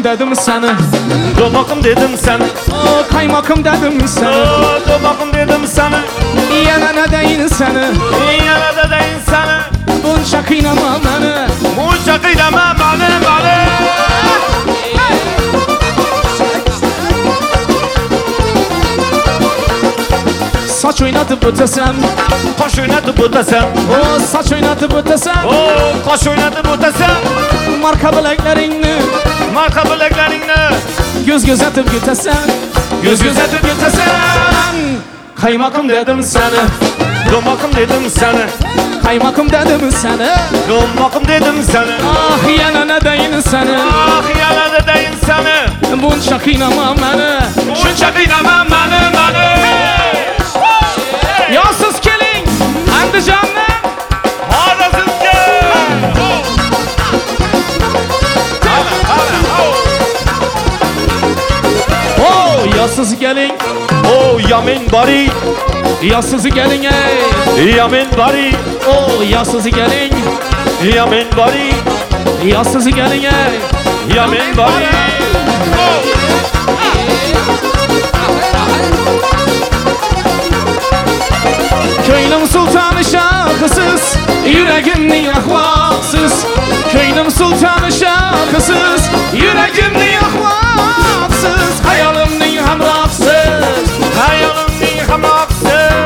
dedim seni. Domakım dedim seni. Kaymakım dedim seni. Domakım dedim seni. Yana ne deyin seni. Yana da deyin seni. Bunca kıynama beni. Bunca kıynama beni. Saç oynatıp ötesem. Kaş oynatıp ötesem. Saç oynatıp ötesem. Kaş oynatıp ötesem. Marka bileklerini. Marka bileklerini. Göz atıp götesem. Göz atıp götesem. Kaymakım dedim seni. Domakım dedim seni. Kaymakım dedim seni. Domakım dedim seni. Ah yana ne deyin seni. Yana da deyin seni. Bunca kıynama beni. Bunca kıynama beni. Yasız gelin. Andijan'dan. Harasız gel. Yasız gelin. Yamin bari. Yasız gelin ey. Yamin bari. Yasız gelin. Yamin bari. Yasız gelin ey. Yamin bari. Köylüm sultanı şarkısız, yüreğimni ahlaksız. Köylüm sultanı şarkısız, yüreğimni ahlaksız. Hayalimni hamraksız, Hayalimni hamraksız.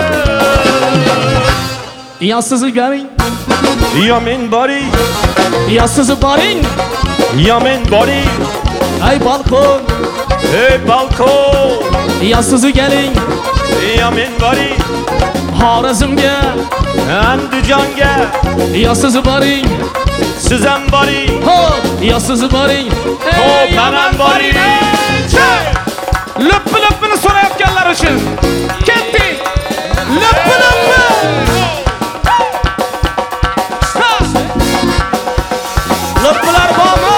Yasız gelin. Yamin bari. Yasız barın. Yamin bari. Ay balkon. Hey balkon. Yasız gelin. Yamin bari. Harazımga. Andijan gel. Yasız barın. Sizem bari. Yasız barın. Menem bari. Löppü löppünü sorayapganlar için. Ketti. Löppü löppü. Löppüler bağlı.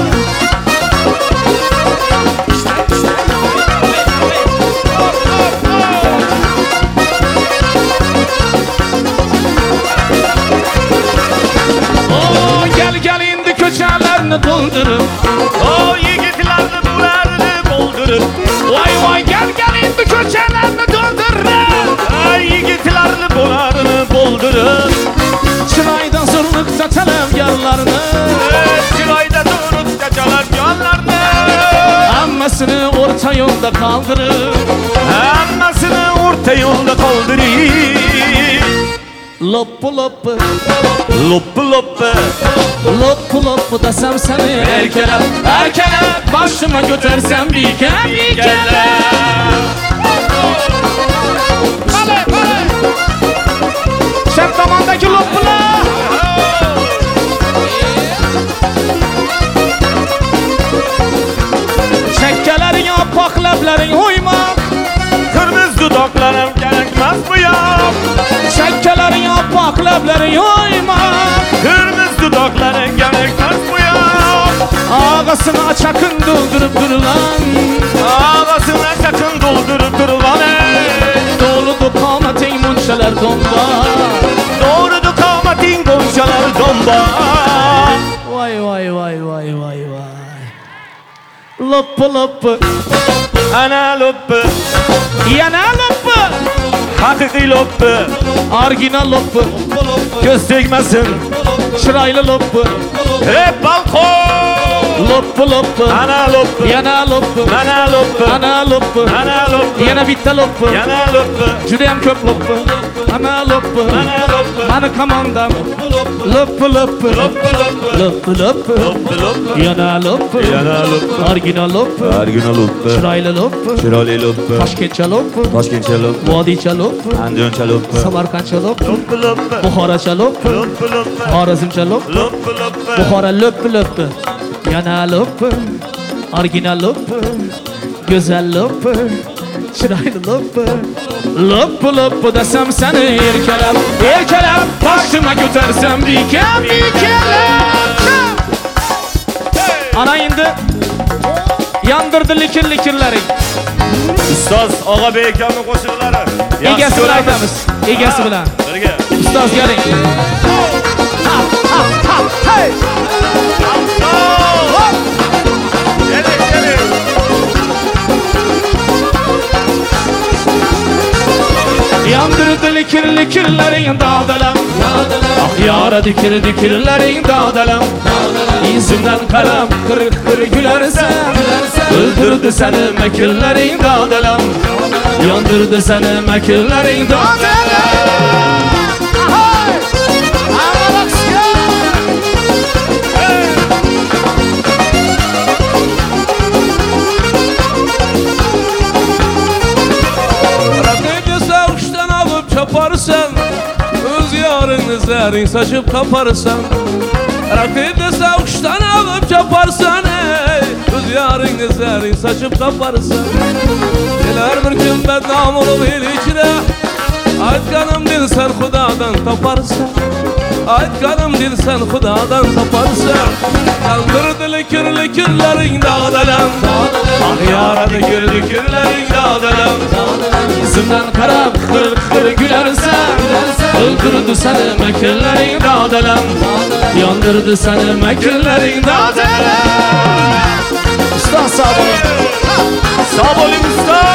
Gel indi köçelerini doldurun. Yigitlerini bularını boldurup. Vay gel indi köçelerini doldurun. Yigitlerini bularını boldurup. Çırayda zırlıkta televgarlarını. Çırayda durup da çalar canlarını. Ammasını orta yolda kaldırın. Ammasını orta yolda kaldırayım. Loppu loppu. Loppu loppu. Loppu loppu desem seni erkele. Başıma götürsem bir kere. Şaptamandaki loppular. Çekkelerin apak leblerin uymak. Kırmızı dudaklarım gerekmez bu ya. Çekkelerin apak leblerin uymak. Kırmızı dudakların gerekmez bu ya. Ağasına çakın doldurup durulan. Ağasına çakın doldurup durulan. Doğrudu kamatin munçalar domba. Doğrudu kamatin goncalar domba. Vay. Loppu loppu. Ana loppu. Yana loppu. Hakiki loppu. Argina loppu. Göz çekmesin. Çıraylı loppu. Hep balkon. Loppu loppu. Ana loppu. Yana loppu. Ana loppu. Ana loppu. Ana loppu. Yana bitta loppu. Yana loppu. Judayam köp loppu. Ana loppu. Ana loppu. Mani komandam. Loppu loppu. Loppu loppu. Yana loppu. Yana loppu. Argina loppu. Argina loppu. Çıraylı loppu. Çırali loppu. Toshkentcha loppu. Toshkentcha loppu. Vodiycha loppu. Andijoncha loppu. Samarqandcha loppu. Loppu loppu. Buxorocha loppu. Loppu loppu. Xorazmcha loppu. Loppu loppu. Buxoro loppu loppu. Yana loppu. Argina loppu. Go'zal loppu. Chiroyli loppu. Loppu loppu desem seni erkalab başıma götürsem bikem. Ana indi yandırdı likirleri. Ustoz Ağa Beykan'ın qo'shiqlari. Egasi bilan aytamiz. Egasi bilan. Birga. Ustoz keling. Hey! Yana Yandırdı likirlerin dağdalam Ah yara dikirlerin dağdalam İzimden karam kırık kırık gülersen Öldürdü seni mekirlerin dağdalam Yandırdı seni mekirlerin dağdalam Yaparsan öz yarın izlerin saçıp kaparsan Rakip de savuştan alıp çaparsan öz yarın izlerin saçıp kaparsan Gelir bir gün bednam olup il içine Aytkanım dil sen Xudadan taparsan Aytkanım dil sen Xudadan taparsan Yandırdı likirlerin dağdalam Ah yaradı likirlerin dağdalam İzimden karam kırık kırık gülersen Öldürdü seni mekirlerin dağdalam Yandırdı seni mekirlerin dağdalam Usta sağ olun Sağ olun usta.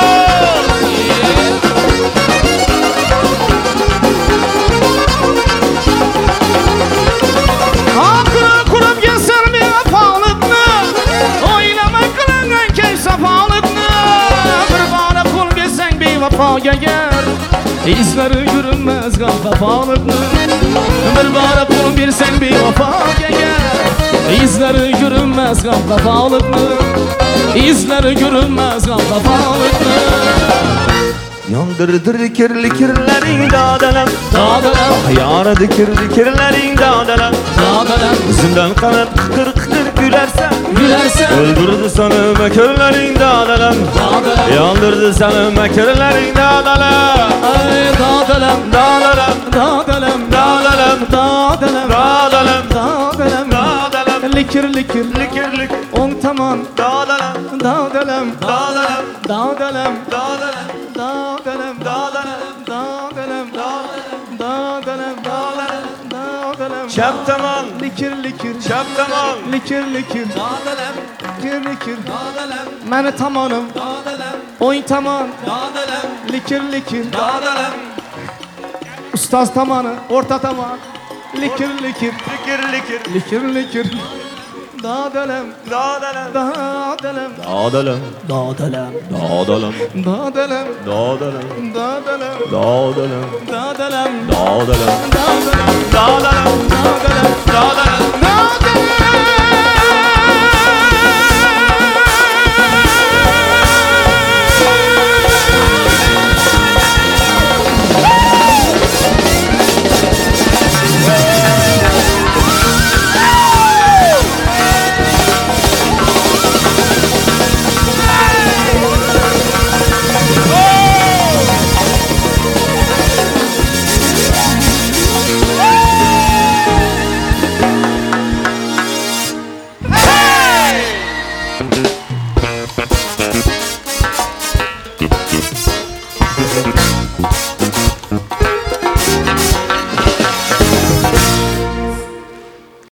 Hakkını kurup gelsen bir vefalıklı Oylama kılıngan keyif safalıklı Bir bana kul gelsen bir vefa geger İzleri yürünmez gam vefalıklı Bir bana kul gelsen bir vefa geger İzleri yürünmez gam vefalıklı İzleri görünmez gam vefalıklı Yandırdı likirlerin dağdalam Dağdalam Yara dikirlerin dağdalam Dağdalam Yüzünden kanat kırık kırık gülersen Gülersen Öldürdü seni mekirlerin dağdalam Dağdalam Yandırdı seni mekirlerin dağdalam Ay dağdalam Dağdalam Dağdalam Dağdalam Dağdalam Dağdalam Dağdalam Dağdalam Likir likir Likirlik On taman Dağdalam Dağdalam Dağdalam Dağdalam Dağdalam Dağdalam Dağdalam Dağdalam Dağdalam Dağdalam Şaptaman Likir likir Şaptaman Likir likir Likir likir Məni tamanım Oy taman Likir likir Ustaz tamanı Orta taman Likir likir Likirlikir Likir likir Dağdalam Dağdalam Dağdalam Dağdalam Dağdalam Dağdalam Dağdalam Dağdalam Dağdalam Dağdalam Dağdalam Dağdalam Dağdalam Dağdalam